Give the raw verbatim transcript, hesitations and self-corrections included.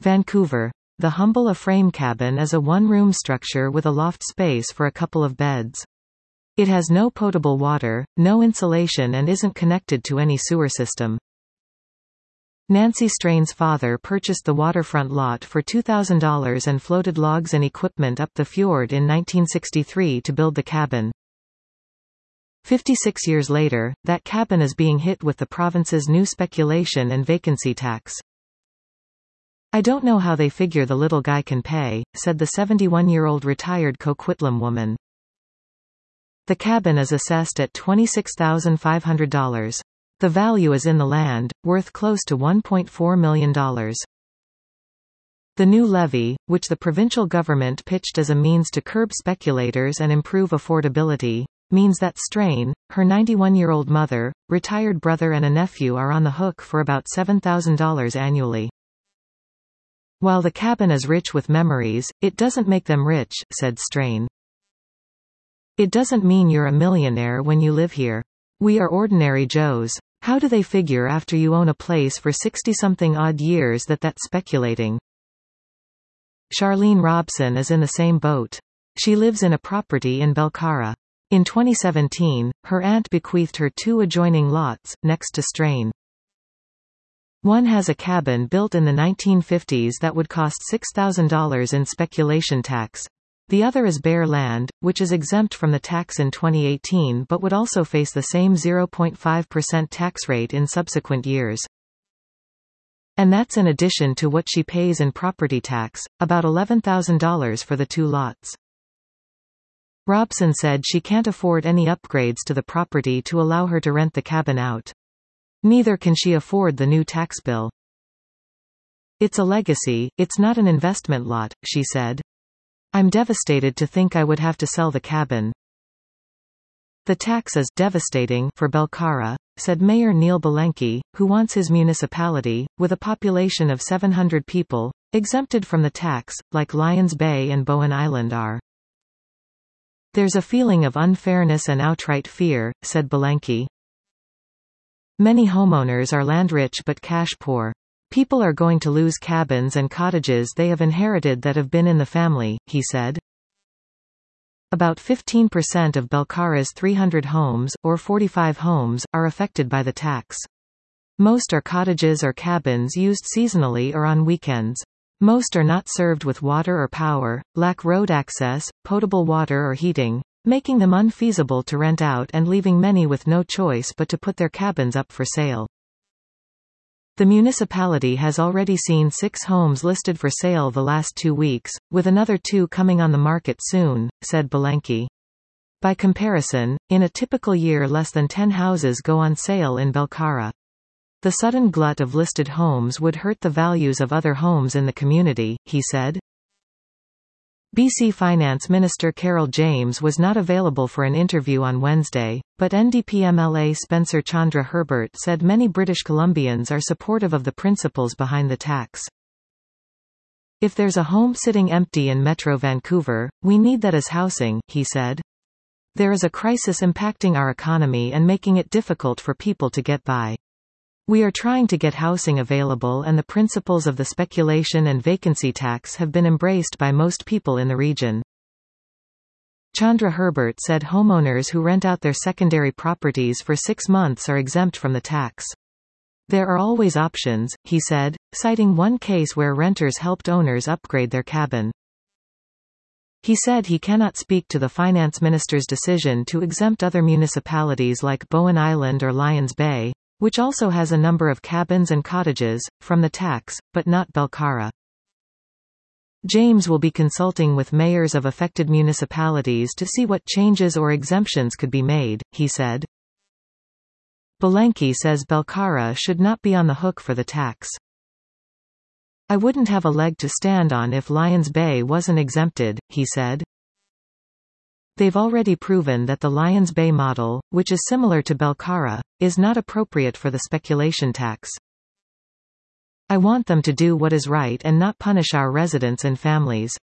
Vancouver. The humble A-frame cabin is a one-room structure with a loft space for a couple of beds. It has no potable water, no insulation and isn't connected to any sewer system. Nancy Strain's father purchased the waterfront lot for two thousand dollars and floated logs and equipment up the fjord in nineteen sixty-three to build the cabin. fifty-six years later, that cabin is being hit with the province's new speculation and vacancy tax. "I don't know how they figure the little guy can pay," said the seventy-one-year-old retired Coquitlam woman. The cabin is assessed at twenty-six thousand five hundred dollars. The value is in the land, worth close to one point four million dollars. The new levy, which the provincial government pitched as a means to curb speculators and improve affordability, means that Strain, her ninety-one-year-old mother, retired brother and a nephew are on the hook for about seven thousand dollars annually. "While the cabin is rich with memories, it doesn't make them rich," said Strain. "It doesn't mean you're a millionaire when you live here. We are ordinary Joes. How do they figure after you own a place for sixty-something odd years that that's speculating?" Charlene Robson is in the same boat. She lives in a property in Belcara. In twenty seventeen, her aunt bequeathed her two adjoining lots, next to Strain. One has a cabin built in the nineteen fifties that would cost six thousand dollars in speculation tax. The other is bare land, which is exempt from the tax in twenty eighteen but would also face the same zero point five percent tax rate in subsequent years. And that's in addition to what she pays in property tax, about eleven thousand dollars for the two lots. Robson said she can't afford any upgrades to the property to allow her to rent the cabin out. Neither can she afford the new tax bill. "It's a legacy, it's not an investment lot," she said. "I'm devastated to think I would have to sell the cabin." "The tax is devastating for Belcara," said Mayor Neil Belenky, who wants his municipality, with a population of seven hundred people, exempted from the tax, like Lions Bay and Bowen Island are. "There's a feeling of unfairness and outright fear," said Belenky. "Many homeowners are land-rich but cash-poor. People are going to lose cabins and cottages they have inherited that have been in the family," he said. About fifteen percent of Belcara's three hundred homes, or forty-five homes, are affected by the tax. Most are cottages or cabins used seasonally or on weekends. Most are not served with water or power, lack road access, potable water or heating, making them unfeasible to rent out and leaving many with no choice but to put their cabins up for sale. The municipality has already seen six homes listed for sale the last two weeks, with another two coming on the market soon, said Belenky. By comparison, in a typical year less than ten houses go on sale in Belcara. The sudden glut of listed homes would hurt the values of other homes in the community, he said. B C Finance Minister Carol James was not available for an interview on Wednesday, but N D P M L A Spencer Chandra Herbert said many British Columbians are supportive of the principles behind the tax. "If there's a home sitting empty in Metro Vancouver, we need that as housing," he said. "There is a crisis impacting our economy and making it difficult for people to get by. We are trying to get housing available and the principles of the speculation and vacancy tax have been embraced by most people in the region." Chandra Herbert said homeowners who rent out their secondary properties for six months are exempt from the tax. "There are always options," he said, citing one case where renters helped owners upgrade their cabin. He said he cannot speak to the finance minister's decision to exempt other municipalities like Bowen Island or Lions Bay, which also has a number of cabins and cottages, from the tax, but not Belcara. James will be consulting with mayors of affected municipalities to see what changes or exemptions could be made, he said. Belenky says Belcara should not be on the hook for the tax. "I wouldn't have a leg to stand on if Lions Bay wasn't exempted," he said. "They've already proven that the Lions Bay model, which is similar to Belcara, is not appropriate for the speculation tax. I want them to do what is right and not punish our residents and families."